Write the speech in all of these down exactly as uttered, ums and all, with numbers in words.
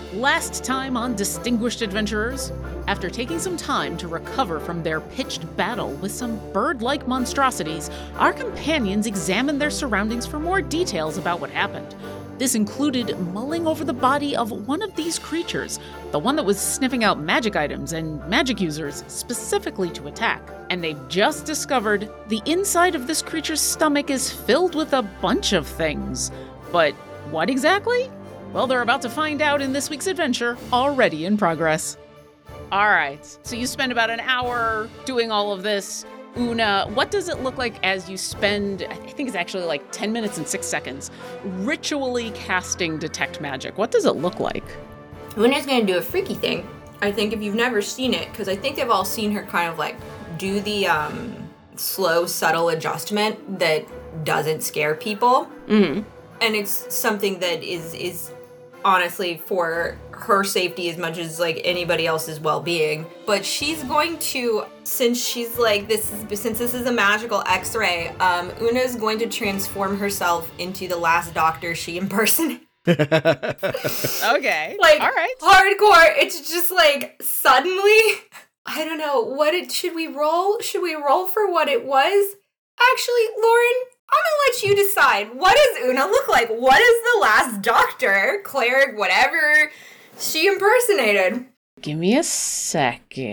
Last time on Distinguished Adventurers, after taking some time to recover from their pitched battle with some bird-like monstrosities, our companions examined their surroundings for more details about what happened. This included mulling over the body of one of these creatures, the one that was sniffing out magic items and magic users specifically to attack. And they've just discovered the inside of this creature's stomach is filled with a bunch of things. But what exactly? Well, they're about to find out in this week's adventure, already in progress. All right, so you spend about an hour doing all of this. Una, what does it look like as you spend, I think it's actually like ten minutes and six seconds, ritually casting Detect Magic? What does it look like? Una's going to do a freaky thing. I think if you've never seen it, because I think they've all seen her kind of like do the um, slow, subtle adjustment that doesn't scare people. Mm-hmm. And it's something that is is honestly for her safety as much as like anybody else's well-being. But she's going to, since she's like this is since this is a magical X-ray, um, Una's going to transform herself into the last doctor she impersonated. Okay. Like, all right. Hardcore. It's just like suddenly, I don't know, what it should we roll? Should we roll for what it was? Actually, Lauren, I'm gonna let you decide. What does Una look like? What is the last doctor, cleric, whatever she impersonated? Give me a second.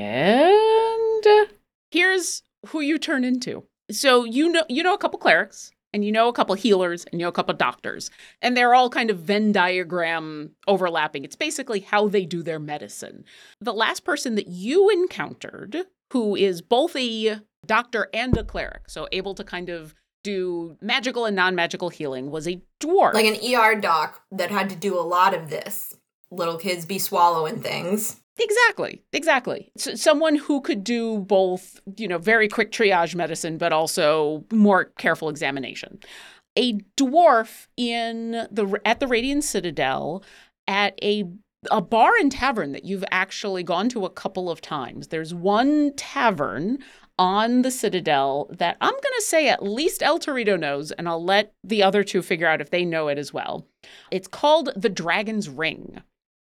Here's who you turn into. So you know you know a couple clerics, and you know a couple healers, and you know a couple doctors. And they're all kind of Venn diagram overlapping. It's basically how they do their medicine. The last person that you encountered, who is both a doctor and a cleric, so able to kind of do magical and non-magical healing, was a dwarf. Like an E R doc that had to do a lot of this. Little kids be swallowing things. Exactly, exactly. So someone who could do both, you know, very quick triage medicine, but also more careful examination. A dwarf in the at the Radiant Citadel at a a bar and tavern that you've actually gone to a couple of times. There's one tavern on the Citadel that I'm going to say at least El Torito knows, and I'll let the other two figure out if they know it as well. It's called the Dragon's Ring,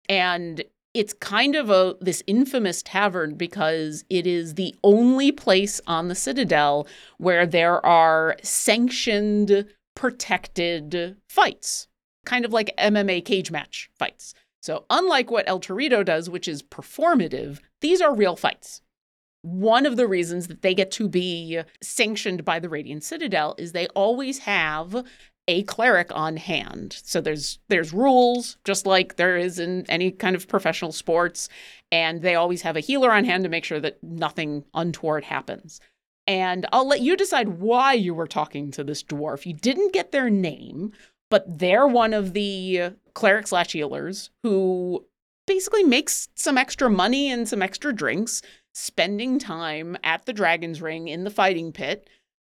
and it's kind of a this infamous tavern because it is the only place on the Citadel where there are sanctioned, protected fights, kind of like M M A cage match fights. So unlike what El Torito does, which is performative, these are real fights. One of the reasons that they get to be sanctioned by the Radiant Citadel is they always have a cleric on hand. So there's there's rules, just like there is in any kind of professional sports, and they always have a healer on hand to make sure that nothing untoward happens. And I'll let you decide why you were talking to this dwarf. You didn't get their name, but they're one of the cleric slash healers who basically makes some extra money and some extra drinks spending time at the Dragon's Ring in the fighting pit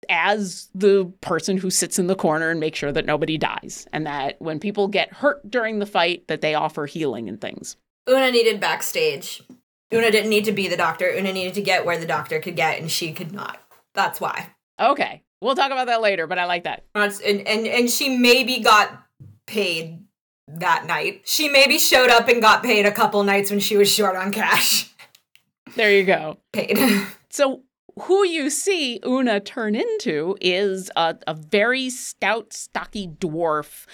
as the person who sits in the corner and makes sure that nobody dies, and that when people get hurt during the fight, that they offer healing and things. Una needed backstage. Una didn't need to be the doctor. Una needed to get where the doctor could get, and she could not. That's why. Okay. We'll talk about that later, but I like that. And, and, and she maybe got paid that night. She maybe showed up and got paid a couple nights when she was short on cash. There you go. Paid. So who you see Una turn into is a, a very stout, stocky dwarf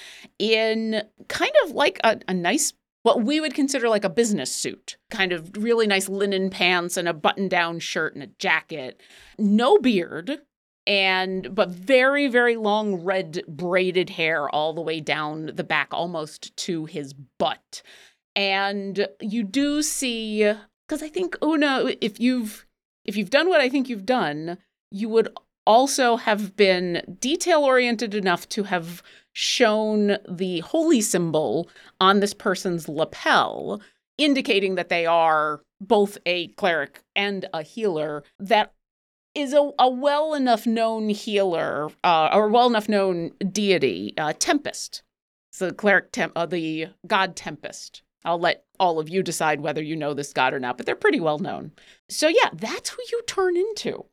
in kind of like a, a nice, what we would consider like a business suit. Kind of really nice linen pants and a button-down shirt and a jacket. No beard, and but very, very long red braided hair all the way down the back, almost to his butt. And you do see, because I think Una, if you've if you've done what I think you've done, you would also have been detail-oriented enough to have shown the holy symbol on this person's lapel, indicating that they are both a cleric and a healer that is a, a well enough known healer, uh, or well enough known deity, uh, Tempest. It's the cleric, tem- uh, the god Tempest. I'll let all of you decide whether you know this god or not, but they're pretty well known. So yeah, that's who you turn into.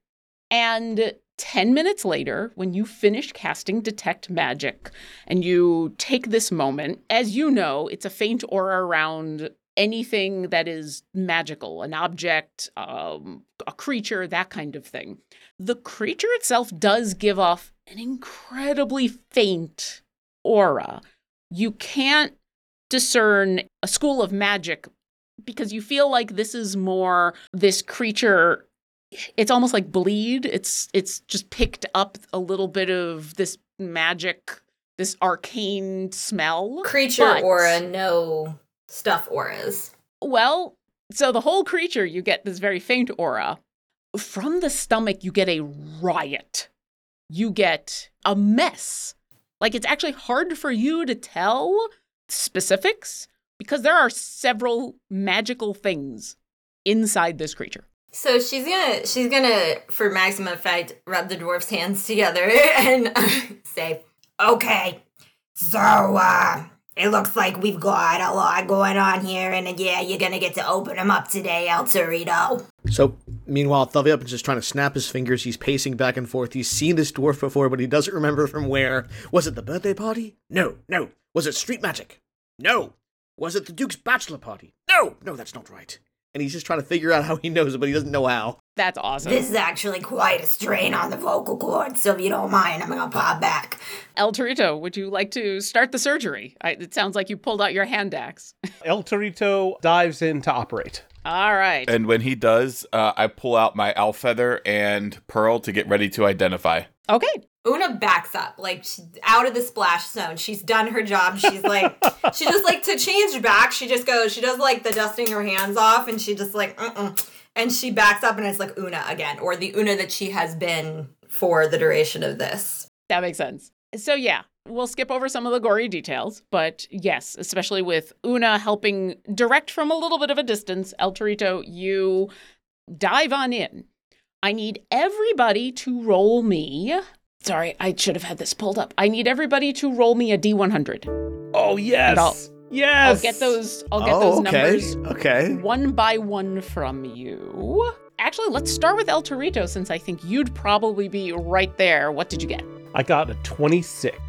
And ten minutes later, when you finish casting Detect Magic and you take this moment, as you know, it's a faint aura around anything that is magical, an object, um, a creature, that kind of thing. The creature itself does give off an incredibly faint aura. You can't discern a school of magic because you feel like this is more this creature. It's almost like bleed. It's it's just picked up a little bit of this magic, this arcane smell. Creature but, aura, no stuff auras. Well, so the whole creature, you get this very faint aura. From the stomach, you get a riot. You get a mess. Like, it's actually hard for you to tell specifics because there are several magical things inside this creature. So she's gonna, she's gonna, for maximum effect, rub the dwarf's hands together and say, okay, so, uh, it looks like we've got a lot going on here, and yeah, you're gonna get to open them up today, El Torito. So, meanwhile, Thaviupin's just trying to snap his fingers. He's pacing back and forth. He's seen this dwarf before, but he doesn't remember from where. Was it the birthday party? No, no. Was it street magic? No. Was it the Duke's bachelor party? No, no, that's not right. And he's just trying to figure out how he knows it, but he doesn't know how. That's awesome. This is actually quite a strain on the vocal cords, so if you don't mind, I'm gonna pop back. El Torito, would you like to start the surgery? I, it sounds like you pulled out your hand axe. El Torito dives in to operate. All right. And when he does, uh, I pull out my owl feather and pearl to get ready to identify. Okay. Una backs up, like, she's out of the splash zone. She's done her job. She's like, she just, like, to change back, she just goes, she does, like, the dusting her hands off, and she just, like, uh-uh. And she backs up, and it's, like, Una again, or the Una that she has been for the duration of this. That makes sense. So, yeah, we'll skip over some of the gory details, but yes, especially with Una helping direct from a little bit of a distance, El Torito, you dive on in. I need everybody to roll me... Sorry, I should have had this pulled up. I need everybody to roll me a D one hundred. Oh, yes. I'll, yes. I'll get those I'll get oh, those okay. numbers Okay. one by one from you. Actually, let's start with El Torito since I think you'd probably be right there. What did you get? I got a twenty-six.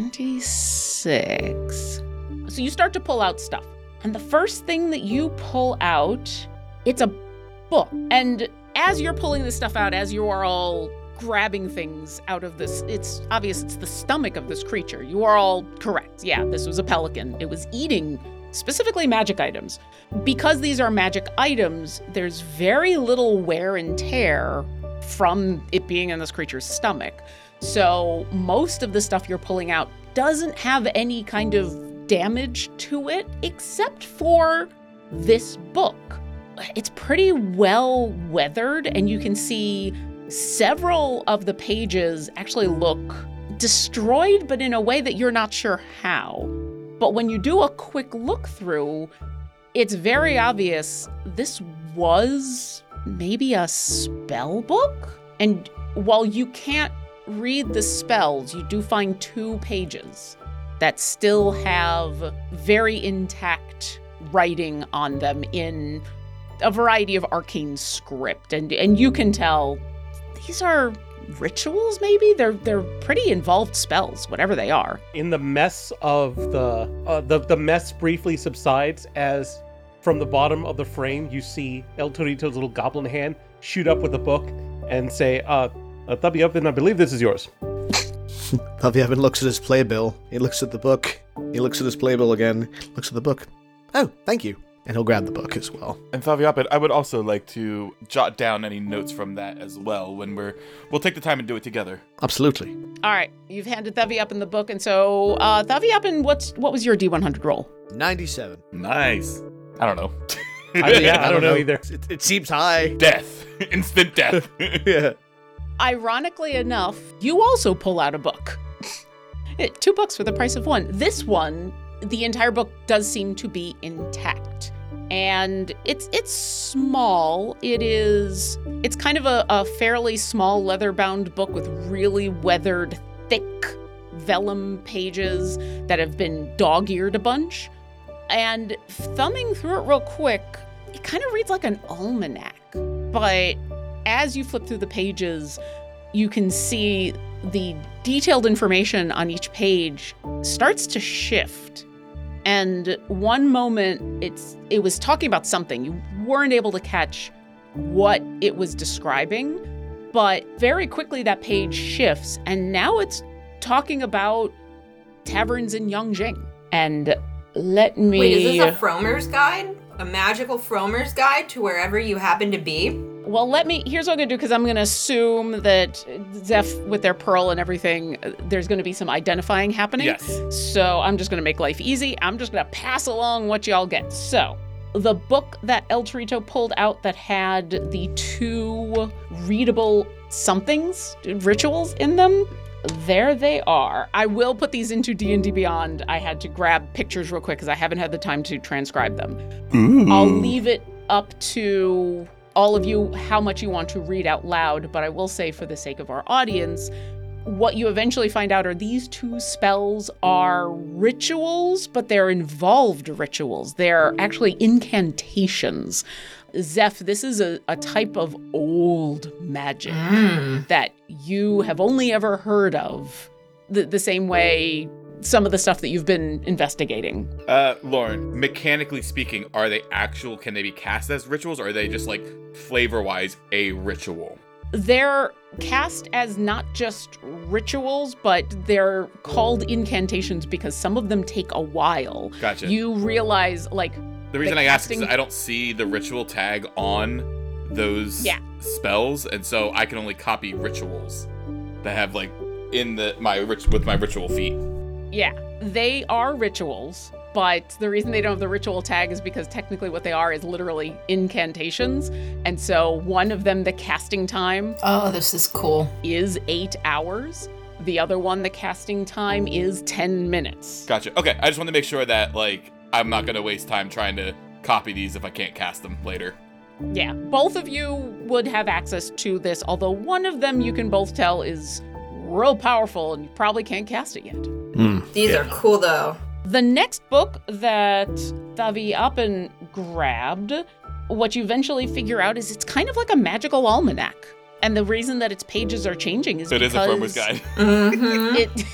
twenty-six. So you start to pull out stuff. And the first thing that you pull out, it's a book. And as you're pulling this stuff out, as you are all grabbing things out of this, it's obvious it's the stomach of this creature. You are all correct. Yeah, this was a pelican. It was eating specifically magic items. Because these are magic items, there's very little wear and tear from it being in this creature's stomach. So most of the stuff you're pulling out doesn't have any kind of damage to it, except for this book. It's pretty well weathered, and you can see several of the pages actually look destroyed, but in a way that you're not sure how. But when you do a quick look through, it's very obvious this was maybe a spell book. And while you can't read the spells, you do find two pages that still have very intact writing on them in a variety of arcane script. And and you can tell these are rituals, maybe? They're they're pretty involved spells, whatever they are. In the mess of the, uh, the, the mess briefly subsides as from the bottom of the frame, you see El Torito's little goblin hand shoot up with a book and say, uh, uh Thaviupin, I believe this is yours. Thaviupin looks at his playbill. He looks at the book. He looks at his playbill again. Looks at the book. Oh, thank you. And he'll grab the book as well. And Thaviupin, I would also like to jot down any notes from that as well when we're... We'll take the time and do it together. Absolutely. All right, you've handed Thaviupin the book, and so, uh, Thaviupin, what's what was your D one hundred roll? ninety-seven. Nice. I don't know. I, yeah, I don't know either. It, it seems high. Death. Instant death. Yeah. Ironically enough, you also pull out a book. Two books for the price of one. This one, the entire book does seem to be intact. And it's it's small. It is, it's kind of a, a fairly small leather-bound book with really weathered, thick vellum pages that have been dog-eared a bunch. And thumbing through it real quick, it kind of reads like an almanac. But as you flip through the pages, you can see the detailed information on each page starts to shift. And one moment, it's it was talking about something. You weren't able to catch what it was describing, but very quickly that page shifts, and now it's talking about taverns in Yongjing. And let me... Wait, is this a Frommer's guide? A magical Frommer's guide to wherever you happen to be? Well, let me... Here's what I'm going to do, because I'm going to assume that Zeph, with their pearl and everything, there's going to be some identifying happening. Yes. So I'm just going to make life easy. I'm just going to pass along what y'all get. So the book that El Torito pulled out that had the two readable somethings, rituals in them, there they are. I will put these into D and D Beyond. I had to grab pictures real quick because I haven't had the time to transcribe them. Ooh. I'll leave it up to all of you how much you want to read out loud, but I will say for the sake of our audience, what you eventually find out are these two spells are rituals, but they're involved rituals. They're actually incantations. Zeph, this is a, a type of old magic Mm. that you have only ever heard of, the, the same way some of the stuff that you've been investigating. Uh, Lauren, mechanically speaking, are they actual, can they be cast as rituals, or are they just like flavor-wise a ritual? They're cast as not just rituals, but they're called incantations because some of them take a while. Gotcha. You realize, like, The reason the I ask is casting- I don't see the ritual tag on those Yeah. spells, and so I can only copy rituals that have like in the my rit- with my ritual feat. yeah, they are rituals, but the reason they don't have the ritual tag is because technically what they are is literally incantations. And so one of them, the casting time, Oh, this is cool. is eight hours. The other one, the casting time is ten minutes. Gotcha. Okay, I just want to make sure that like I'm not gonna waste time trying to copy these if I can't cast them later. Yeah, both of you would have access to this, although one of them you can both tell is real powerful and you probably can't cast it yet. These Yeah. are cool, though. The next book that Tavi Appen grabbed, what you eventually figure out is it's kind of like a magical almanac. And the reason that its pages are changing is So it is because a Frommer's guide. Mm-hmm. it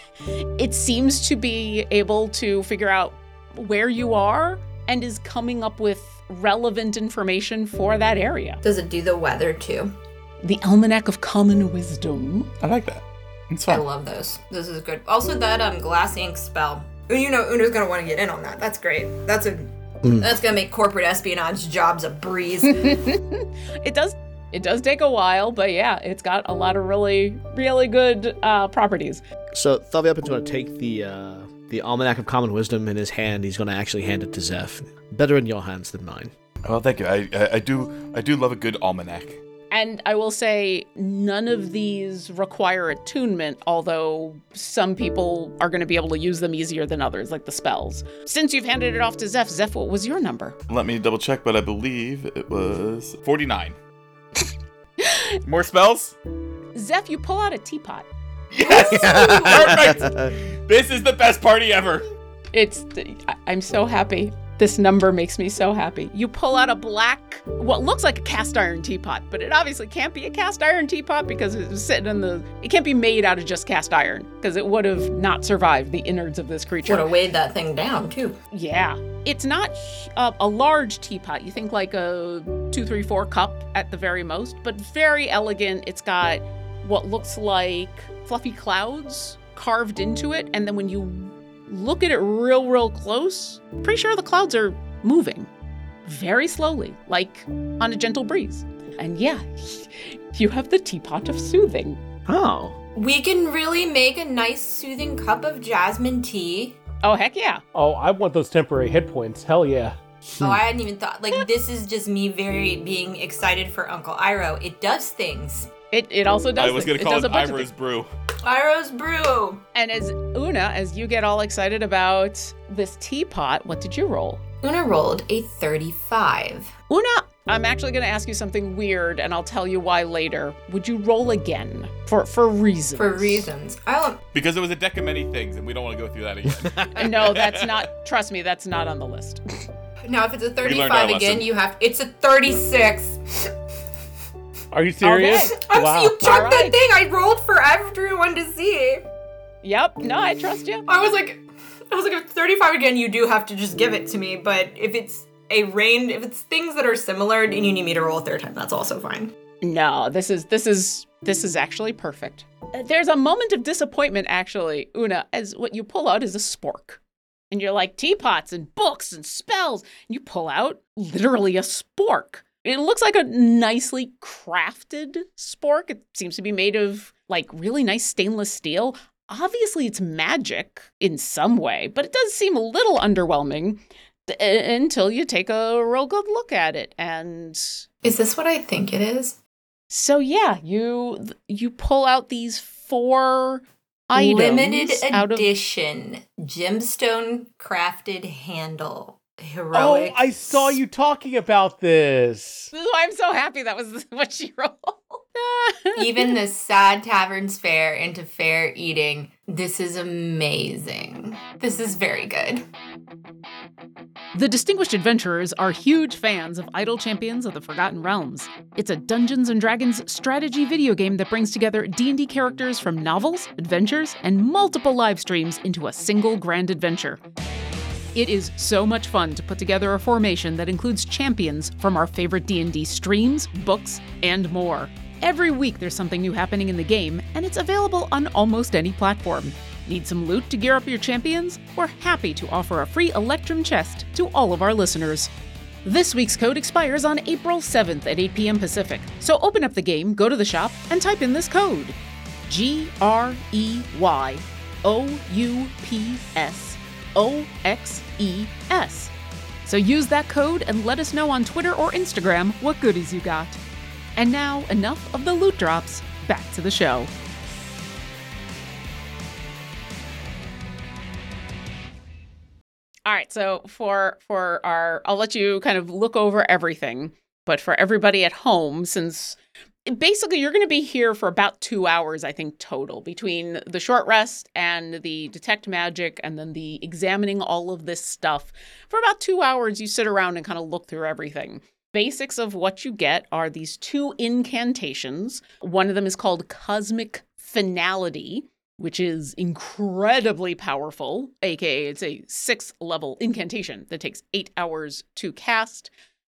it seems to be able to figure out where you are and is coming up with relevant information for that area. Does it do the weather, too? The Almanac of Common Wisdom. I like that. It's I fun. love those. This is good. Also, that um glass ink spell. You know, Una's gonna want to get in on that. That's great. That's a that's gonna make corporate espionage jobs a breeze. It does it does take a while, but yeah, it's got a lot of really, really good uh, properties. So Thaviapin's going to take the uh, the Almanac of Common Wisdom in his hand. He's going to actually hand it to Zeph. Better in your hands than mine. Well, thank you. I, I I do I do love a good almanac. And I will say none of these require attunement, although some people are going to be able to use them easier than others, like the spells. Since you've handed it off to Zeph, Zeph, what was your number? Let me double check, but I believe it was forty-nine. More spells? Zeph, you pull out a teapot. Yes! Perfect! This is the best party ever. It's, I- I'm so happy. This number makes me so happy. You pull out a black, what looks like a cast iron teapot, but it obviously can't be a cast iron teapot because it was sitting in the, it can't be made out of just cast iron because it would have not survived the innards of this Would creature. have weighed that thing down, too. Yeah. It's not a, a large teapot. You think like a two, three, four cup at the very most, but very elegant. It's got what looks like fluffy clouds carved into it. And then when you look at it real, real close, pretty sure the clouds are moving very slowly, like on a gentle breeze. And yeah, you have the teapot of soothing. Oh. We can really make a nice soothing cup of jasmine tea. Oh, heck yeah. Oh, I want those temporary hit points. Hell yeah. Oh, I hadn't even thought. Like, this is just me very being excited for Uncle Iroh. It does things. It, it also does I was things. going to call does it a bunch of Iroh's things. Brew. Iroh's brew. And as Una, as you get all excited about this teapot, what did you roll? Una rolled a thirty-five. Una, I'm actually going to ask you something weird, and I'll tell you why later. Would you roll again for for reasons? For reasons. I don't. Because there was a deck of many things, and we don't want to go through that again. No, that's not. Trust me, that's not on the list. Now, if it's a learned our thirty-five again, lesson. you have. It's a thirty-six. Are you serious? Okay. I'm Wow. you took All the right. thing I rolled for everyone to see. Yep. No, I trust you. I was like, I was like, if thirty-five again, you do have to just give it to me. But if it's a range, if it's things that are similar and you need me to roll a third time, that's also fine. No, this is this is this is actually perfect. Uh, There's a moment of disappointment, actually, Una, as what you pull out is a spork. And you're like, teapots and books and spells. And you pull out literally a spork. It looks like a nicely crafted spork. It seems to be made of like really nice stainless steel. Obviously, it's magic in some way, but it does seem a little underwhelming th- until you take a real good look at it. And Is this what I think it is? so, yeah, you you pull out these four items. Limited out of, edition gemstone crafted handle. Oh, Heroic. I saw you talking about this. This is why I'm so happy that was what she rolled. Even the sad tavern's fare into fair eating. This is amazing. This is very good. The Distinguished Adventurers are huge fans of Idle Champions of the Forgotten Realms. It's a Dungeons and Dragons strategy video game that brings together D and D characters from novels, adventures, and multiple live streams into a single grand adventure. It is so much fun to put together a formation that includes champions from our favorite D and D streams, books, and more. Every week there's something new happening in the game, and it's available on almost any platform. Need some loot to gear up your champions? We're happy to offer a free Electrum chest to all of our listeners. This week's code expires on April seventh at eight p.m. Pacific, so open up the game, go to the shop, and type in this code. G R E Y O U P S O X E S. So use that code and let us know on Twitter or Instagram what goodies you got. And now, enough of the loot drops. Back to the show. All right, so for for our, I'll let you kind of look over everything, but for everybody at home, since basically you're going to be here for about two hours, I think, total, between the short rest and the detect magic and then the examining all of this stuff. For about two hours, you sit around and kind of look through everything. Basics of what you get are these two incantations. One of them is called Cosmic Finality, which is incredibly powerful, aka it's a sixth level incantation that takes eight hours to cast.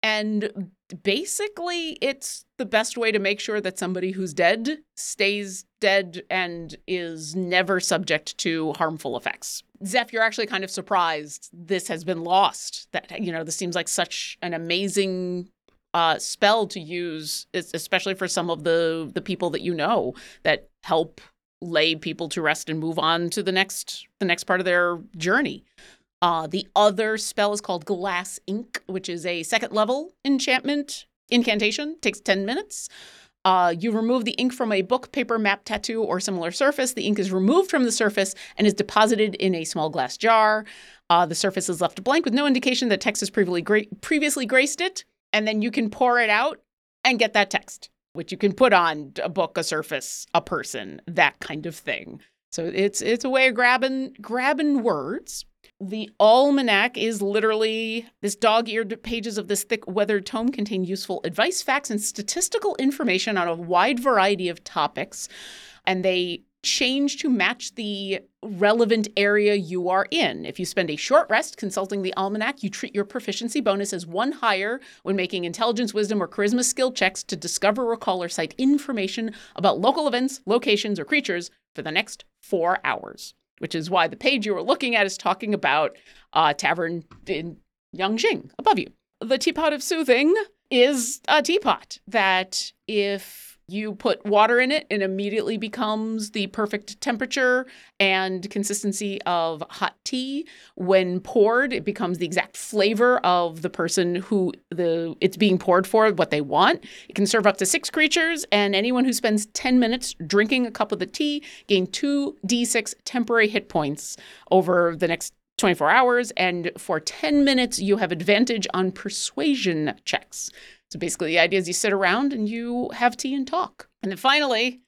And basically, it's the best way to make sure that somebody who's dead stays dead and is never subject to harmful effects. Zeph, you're actually kind of surprised this has been lost. That, you know, this seems like such an amazing uh, spell to use, especially for some of the, the people that you know that help lay people to rest and move on to the next the next part of their journey. Uh, the other spell is called Glass Ink, which is a second level enchantment incantation. Takes ten minutes. Uh, you remove the ink from a book, paper, map, tattoo, or similar surface. The ink is removed from the surface and is deposited in a small glass jar. Uh, the surface is left blank with no indication that text has previously, gra- previously graced it. And then you can pour it out and get that text, which you can put on a book, a surface, a person, that kind of thing. So it's it's a way of grabbing grabbing words. The almanac is literally this dog-eared pages of this thick weathered tome contain useful advice, facts, and statistical information on a wide variety of topics, and they change to match the relevant area you are in. If you spend a short rest consulting the almanac, you treat your proficiency bonus as one higher when making intelligence, wisdom, or charisma skill checks to discover, recall, or cite information about local events, locations, or creatures for the next four hours. Which is why the page you were looking at is talking about uh, tavern in Yangjing above you. The Teapot of Soothing is a teapot that if you put water in it, it immediately becomes the perfect temperature and consistency of hot tea. When poured, it becomes the exact flavor of the person who the it's being poured for, what they want. It can serve up to six creatures, and anyone who spends ten minutes drinking a cup of the tea gain two d six temporary hit points over the next twenty-four hours, and for ten minutes, you have advantage on persuasion checks. So basically, the idea is you sit around and you have tea and talk. And then finally,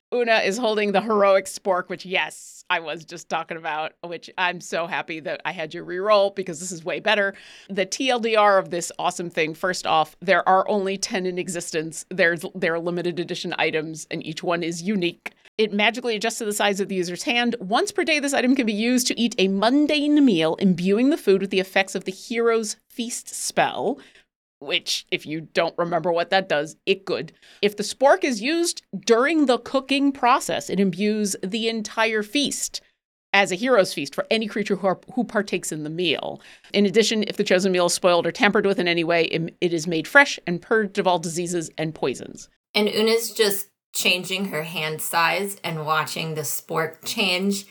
Una is holding the heroic spork, which, yes, I was just talking about, which I'm so happy that I had you reroll because this is way better. The T L D R of this awesome thing, first off, there are only ten in existence. There's, they're limited edition items, and each one is unique. It magically adjusts to the size of the user's hand. Once per day, this item can be used to eat a mundane meal, imbuing the food with the effects of the hero's feast spell, which, if you don't remember what that does, it could. If the spork is used during the cooking process, it imbues the entire feast as a hero's feast for any creature who, are, who partakes in the meal. In addition, if the chosen meal is spoiled or tampered with in any way, it, it is made fresh and purged of all diseases and poisons. And Una's just changing her hand size and watching the spork change.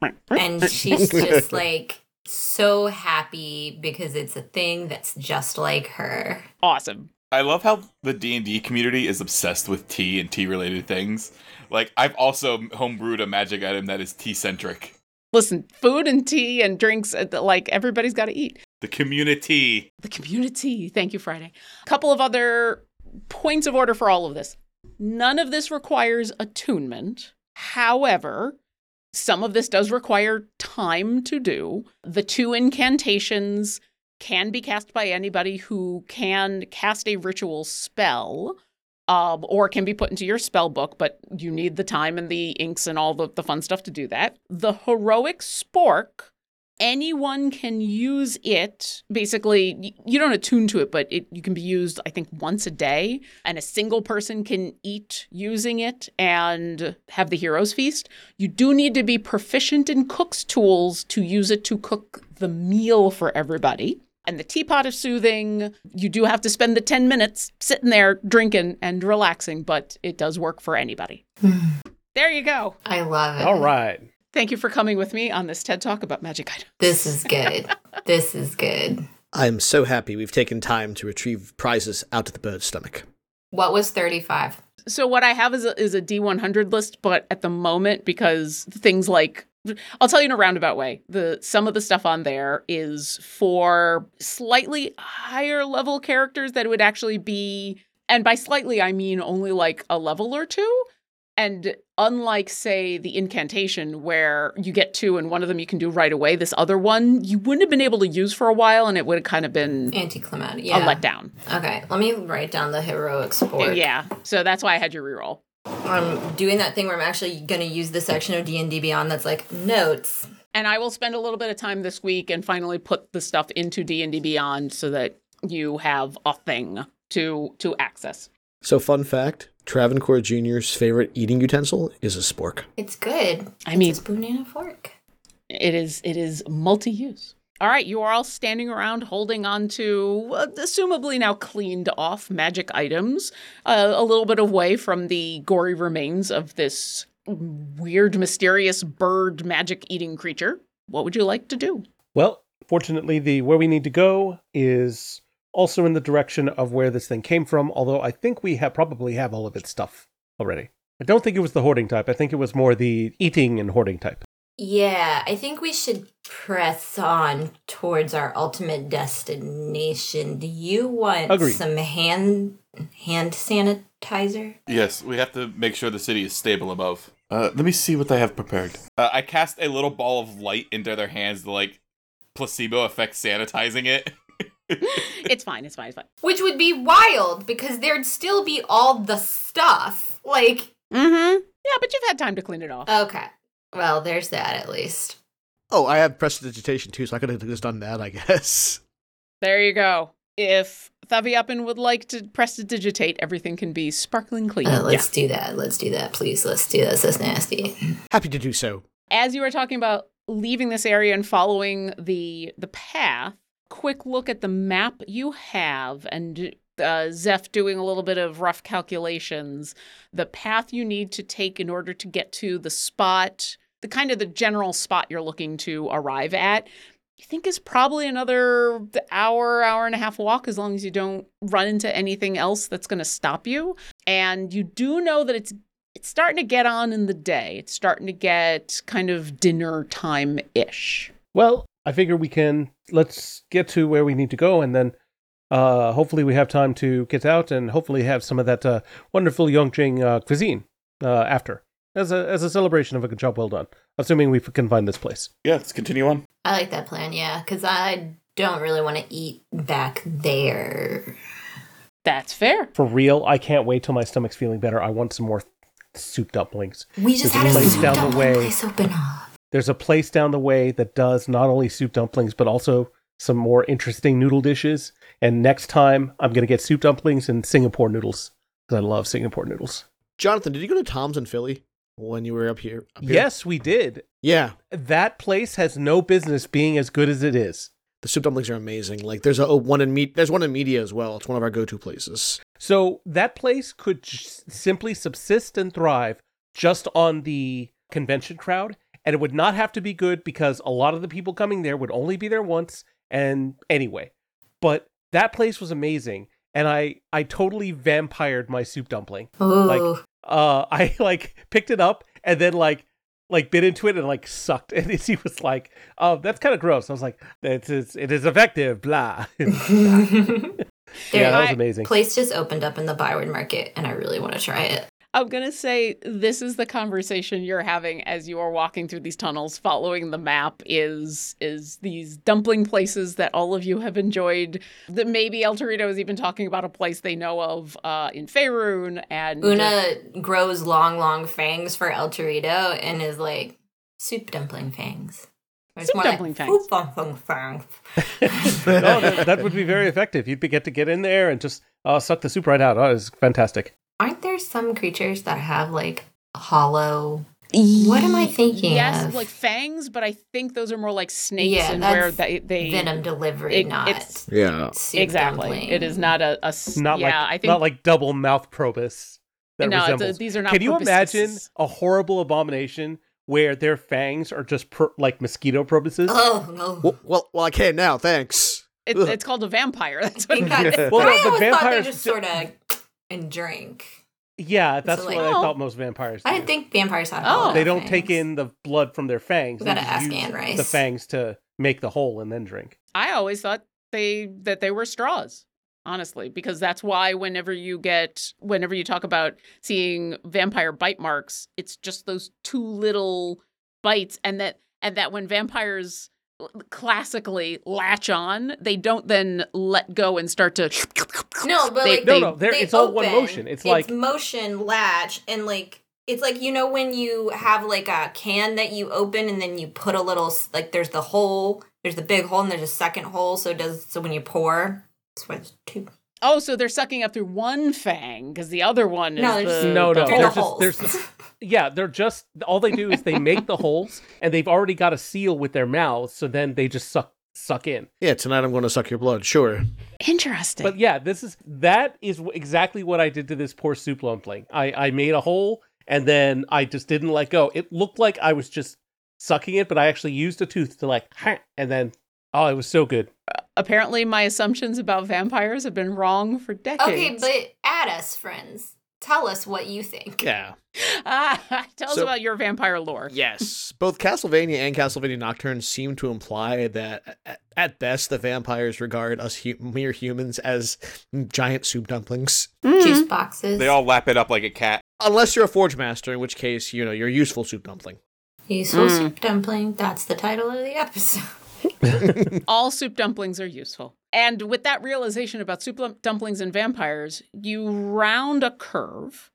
And she's just like so happy because it's a thing that's just like her. Awesome. I love how the D and D community is obsessed with tea and tea-related things. Like, I've also homebrewed a magic item that is tea-centric. Listen, food and tea and drinks, like, everybody's got to eat. The community. The community. Thank you, Friday. A couple of other points of order for all of this. None of this requires attunement. However, some of this does require time to do. The two incantations can be cast by anybody who can cast a ritual spell, um, or can be put into your spell book, but you need the time and the inks and all the, the fun stuff to do that. The heroic spork, anyone can use it. Basically, you don't attune to it, but it you can be used, I think, once a day, and a single person can eat using it and have the hero's feast. You do need to be proficient in cook's tools to use it to cook the meal for everybody. And the teapot of soothing, you do have to spend the ten minutes sitting there drinking and relaxing, but it does work for anybody. There you go. I love it. All right. Thank you for coming with me on this TED Talk about magic items. This is good. This is good. I'm so happy we've taken time to retrieve prizes out of the bird's stomach. What was thirty-five? So what I have is a, is a D one hundred list, but at the moment, because things like, I'll tell you in a roundabout way, the some of the stuff on there is for slightly higher level characters that it would actually be, and by slightly, I mean only like a level or two. And unlike, say, the incantation where you get two and one of them you can do right away, this other one you wouldn't have been able to use for a while, and it would have kind of been anticlimactic, yeah. a letdown. Okay, let me write down the heroic sport. Yeah, so that's why I had you reroll. I'm doing that thing where I'm actually going to use the section of D and D Beyond that's like notes. And I will spend a little bit of time this week and finally put the stuff into D and D Beyond so that you have a thing to to access. So, fun fact, Travancore Junior's favorite eating utensil is a spork. It's good. I it's mean, a spoon and a fork. It is it is multi-use. All right, you are all standing around holding on to, uh, assumably now cleaned off magic items, uh, a little bit away from the gory remains of this weird, mysterious bird magic-eating creature. What would you like to do? Well, fortunately, the where we need to go is also in the direction of where this thing came from, although I think we have probably have all of its stuff already. I don't think it was the hoarding type. I think it was more the eating and hoarding type. Yeah, I think we should press on towards our ultimate destination. Do you want Agreed. some hand hand sanitizer? Yes, we have to make sure the city is stable above. Uh, let me see what they have prepared. Uh, I cast a little ball of light into their hands to, like, placebo effect sanitizing it. It's fine, it's fine, it's fine. Which would be wild, because there'd still be all the stuff. Like... Mm-hmm. Yeah, but you've had time to clean it off. Okay. Well, there's that, at least. Oh, I have prestidigitation too, so I could have just done that, I guess. There you go. If Thaviapin would like to prestidigitate, everything can be sparkling clean. Uh, let's yeah. do that. Let's do that, please. Let's do this. That's nasty. Happy to do so. As you were talking about leaving this area and following the the path, quick look at the map you have, and uh, Zeph doing a little bit of rough calculations. The path you need to take in order to get to the spot, the kind of the general spot you're looking to arrive at, you think is probably another hour, hour and a half walk, as long as you don't run into anything else that's going to stop you. And you do know that it's it's starting to get on in the day. It's starting to get kind of dinner time-ish. Well, I figure we can, let's get to where we need to go, and then uh, hopefully we have time to get out and hopefully have some of that uh, wonderful Yongjing uh, cuisine uh, after. as a as a celebration of a good job well done. Assuming we can find this place. Yeah, let's continue on. I like that plan, yeah, because I don't really want to eat back there. That's fair. For real, I can't wait till my stomach's feeling better. I want some more soup dumplings. We just There's a had a place soup down the dumpling way. place open up. There's a place down the way that does not only soup dumplings, but also some more interesting noodle dishes. And next time, I'm going to get soup dumplings and Singapore noodles, because I love Singapore noodles. Jonathan, did you go to Tom's in Philly when you were up here? Up here? Yes, we did. Yeah. That place has no business being as good as it is. The soup dumplings are amazing. Like there's a, a one in meat. There's one in media as well. It's one of our go-to places. So that place could j- simply subsist and thrive just on the convention crowd, and it would not have to be good because a lot of the people coming there would only be there once. And anyway, but that place was amazing, and I I totally vampired my soup dumpling. Ooh. Like uh, I like picked it up and then like. like bit into it and like sucked, and he was like, "Oh, that's kind of gross." I was like, "It's, it's it is effective." Blah. There, Yeah, that was amazing. Place just opened up in the Byward Market, and I really want to try it. I'm going to say this is the conversation you're having as you are walking through these tunnels, following the map is is these dumpling places that all of you have enjoyed. That maybe El Torito is even talking about a place they know of uh, in Faerun. And Una grows long, long fangs for El Torito and is like, soup dumpling fangs. Or it's Soup more dumpling like, fangs. soup dumpling fangs. No, that, that would be very effective. You'd be, get to get in there and just uh, suck the soup right out. Oh, it's fantastic. Aren't there some creatures that have like hollow? What am I thinking Yes, of? like fangs, but I think those are more like snakes, Yeah, and that's where they, they venom delivery, it- not it's- Yeah. soup exactly. dumpling. It is not a, a s- Not yeah. like I think not like double mouth probus that no, it's a- resembles. these are not. Can you proboscis. imagine a horrible abomination where their fangs are just pro- like mosquito probuses? Oh no! Well, well, well I can now. Thanks. It, Ugh. it's called a vampire. That's I what think it is. that's- Well, I the always thought they vampires just ju- sort of and drink. Yeah, that's So, like, what I oh. thought most vampires do. I didn't think vampires had. Oh. hollow They don't fangs. take in the blood from their fangs. We They gotta just ask use Anne Rice. the fangs to make the hole and then drink. I always thought they that they were straws, honestly, because that's why whenever you get whenever you talk about seeing vampire bite marks, it's just those two little bites, and that and that when vampires classically latch on, they don't then let go and start to No, but They- like No, they- no, there they it's all one open. motion. It's like motion latch and like it's like you know when you have like a can that you open and then you put a little s- like there's the hole, there's the big hole and there's a second hole. So it does so when you pour, it's why it's two. Oh, so they're sucking up through one fang because the other one is No, they're the, just- no, no. the They're They're the hole. just holes. there's yeah, they're just all they do is they make the holes and they've already got a seal with their mouths, so then they just suck suck in. Yeah, tonight I'm going to suck your blood. Sure. Interesting. But yeah, this is that is exactly what I did to this poor soup dumpling. I I made a hole and then I just didn't let go. It looked like I was just sucking it, but I actually used a tooth to like, and then oh, it was so good. Apparently, my assumptions about vampires have been wrong for decades. Okay, but add us, friends. Tell us what you think. Yeah. Ah, tell us So- about your vampire lore. Yes. Both Castlevania and Castlevania Nocturne seem to imply that, at- at best, the vampires regard us hu- mere humans as giant soup dumplings. Juice boxes. They all lap it up like a cat. Unless you're a Forge Master, in which case, you know, you're a useful soup dumpling. Useful Mm. soup dumpling. That's the title of the episode. All soup dumplings are useful. And with that realization about soup dum- dumplings and vampires, you round a curve,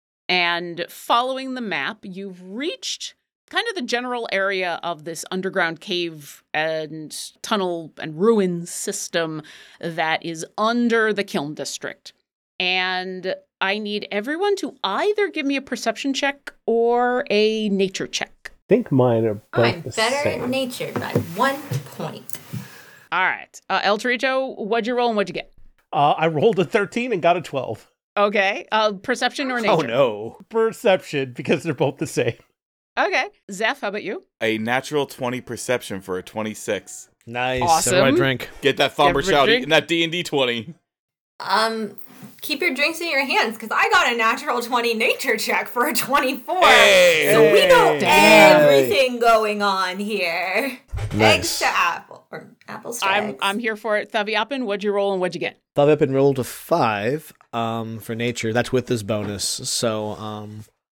and following the map, you've reached kind of the general area of this underground cave and tunnel and ruin system that is under the Kiln District. And I need everyone to either give me a perception check or a nature check. I think mine are both I'm the better at same. nature by one point. All right. Uh, El Torito, what'd you roll and what'd you get? Uh, I rolled a thirteen and got a twelve. Okay. Uh, perception or nature? Oh, no. Perception, because they're both the same. Okay. Zeph, how about you? A natural twenty perception for a twenty-six. Nice. Awesome. Everybody drink. Get that thumper Every shout drink- and that D and D twenty. Um, keep your drinks in your hands because I got a natural twenty nature check for a twenty-four. Hey! So we know Damn. everything going on here. Eggs Nice. to apple or apples to I'm eggs. I'm here for it. Thaviapin, what'd you roll and what'd you get? Thought up and rolled a five um, for nature. That's with this bonus. So um,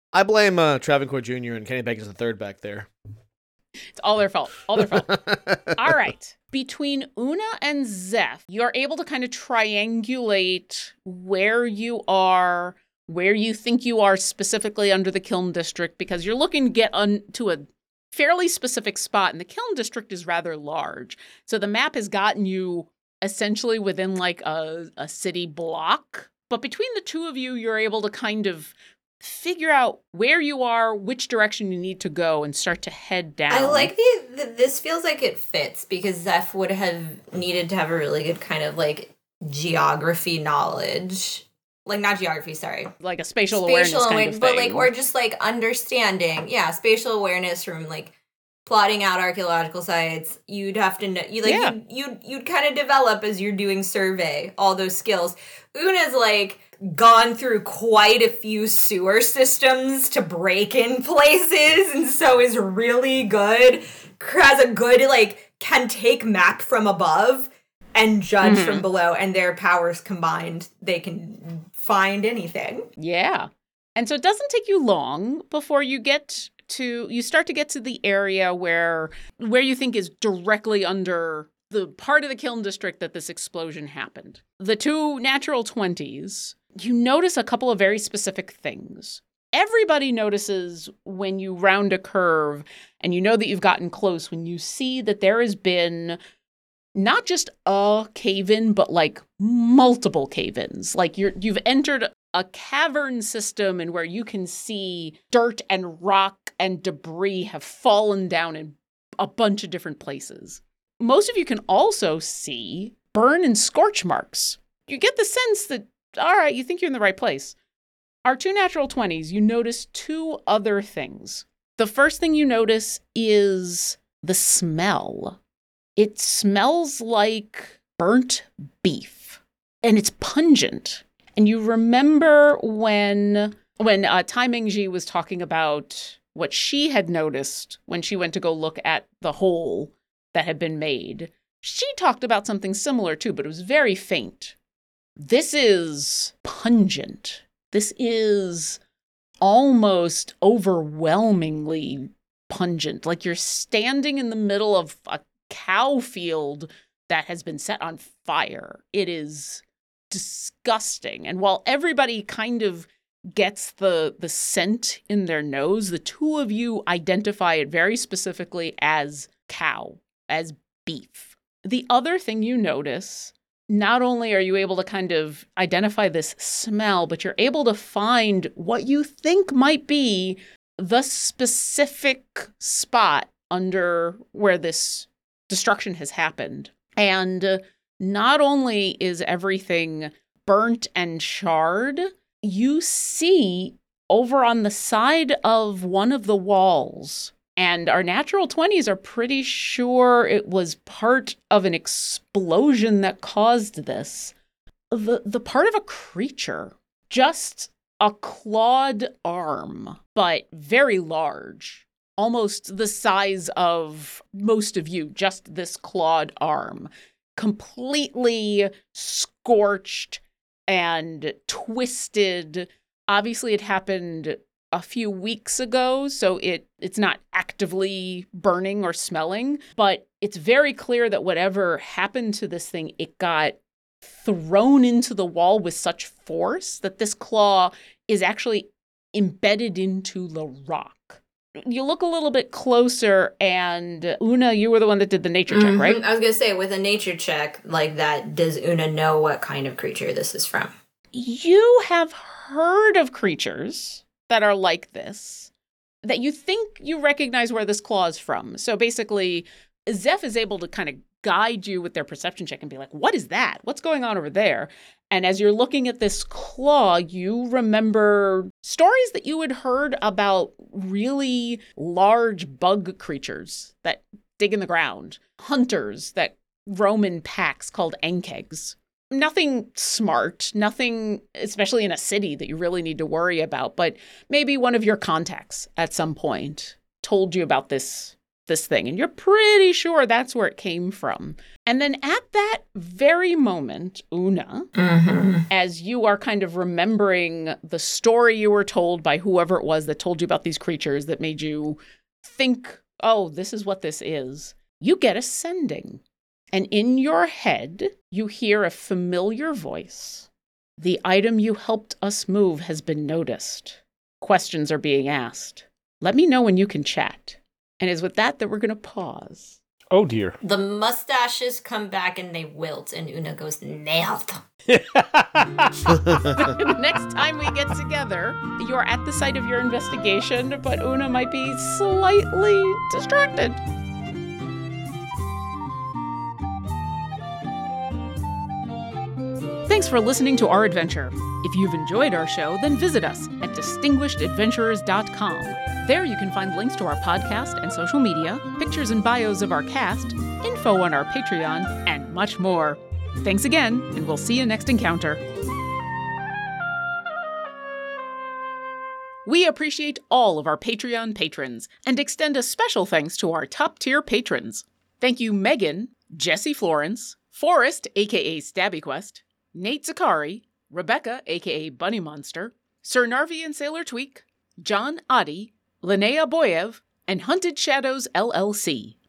I blame uh, Travancore Junior and Kenny Bacon's the third back there. It's all their fault. All their fault. All right. Between Una and Zeph, you're able to kind of triangulate where you are, where you think you are specifically under the Kiln District, because you're looking to get on to a fairly specific spot, and the Kiln District is rather large. So the map has gotten you essentially within like a, a city block. But between the two of you, you're able to kind of figure out where you are, which direction you need to go, and start to head down. I like the, the this feels like it fits because Zeph would have needed to have a really good kind of like geography knowledge. Like not geography, sorry. Like a spatial, spatial awareness kind awareness, of but thing. like or just like understanding. Yeah, spatial awareness from like plotting out archaeological sites. You'd have to know you like Yeah. you'd, you'd you'd kind of develop as you're doing survey all those skills. Una's like gone through quite a few sewer systems to break in places and so is really good, has a good like can take map from above and judge Mhm. from below, and their powers combined they can find anything. Yeah. And so it doesn't take you long before you get to you start to get to the area where where you think is directly under the part of the Kiln District that this explosion happened. The two natural twenties, you notice a couple of very specific things. Everybody notices when you round a curve and you know that you've gotten close when you see that there has been not just a cave-in, but like multiple cave-ins. Like you're you've entered a cavern system and where you can see dirt and rock and debris have fallen down in a bunch of different places. Most of you can also see burn and scorch marks. You get the sense that, all right, you think you're in the right place. Our two natural twenties, you notice two other things. The first thing you notice is the smell. It smells like burnt beef, and it's pungent. And you remember when when uh, Tai Mingji was talking about what she had noticed when she went to go look at the hole that had been made. She talked about something similar too, but it was very faint. This is pungent. This is almost overwhelmingly pungent. Like you're standing in the middle of a cow field that has been set on fire. It is disgusting. And while everybody kind of gets the the scent in their nose, the two of you identify it very specifically as cow, as beef. The other thing you notice, not only are you able to kind of identify this smell, but you're able to find what you think might be the specific spot under where this destruction has happened. And uh, not only is everything burnt and charred, you see over on the side of one of the walls, and our natural twenties are pretty sure it was part of an explosion that caused this, the, the part of a creature, just a clawed arm, but very large, almost the size of most of you, just this clawed arm, completely scorched and twisted. Obviously, it happened a few weeks ago, so it it's not actively burning or smelling, but it's very clear that whatever happened to this thing, it got thrown into the wall with such force that this claw is actually embedded into the rock. You look a little bit closer, and Una, you were the one that did the nature check, Mhm. right? I was gonna say, with a nature check like that, does Una know what kind of creature this is from? You have heard of creatures that are like this, that you think you recognize where this claw is from. So basically, Zeph is able to kind of guide you with their perception check and be like, what is that? What's going on over there? And as you're looking at this claw, you remember stories that you had heard about really large bug creatures that dig in the ground, hunters that roam in packs called ankegs. Nothing smart, nothing, especially in a city, that you really need to worry about, but maybe one of your contacts at some point told you about this this thing, and you're pretty sure that's where it came from. And then at that very moment, Una, Mm-hmm. as you are kind of remembering the story you were told by whoever it was that told you about these creatures that made you think, oh, this is what this is, you get a sending. And in your head, you hear a familiar voice. The item you helped us move has been noticed. Questions are being asked. Let me know when you can chat. And it's with that that we're going to pause. Oh, dear. The mustaches come back and they wilt, and Una goes, nailed. The next time we get together, you're at the site of your investigation, but Una might be slightly distracted. Thanks for listening to our adventure. If you've enjoyed our show, then visit us at distinguished adventurers dot com. There you can find links to our podcast and social media, pictures and bios of our cast, info on our Patreon, and much more. Thanks again, and we'll see you next encounter. We appreciate all of our Patreon patrons and extend a special thanks to our top-tier patrons. Thank you Megan, Jesse Florence, Forrest, aka StabbyQuest, Nate Zakari, Rebecca, aka Bunny Monster, Sir Narvi and Sailor Tweak, John Adi, Linnea Boyev, and Hunted Shadows L L C.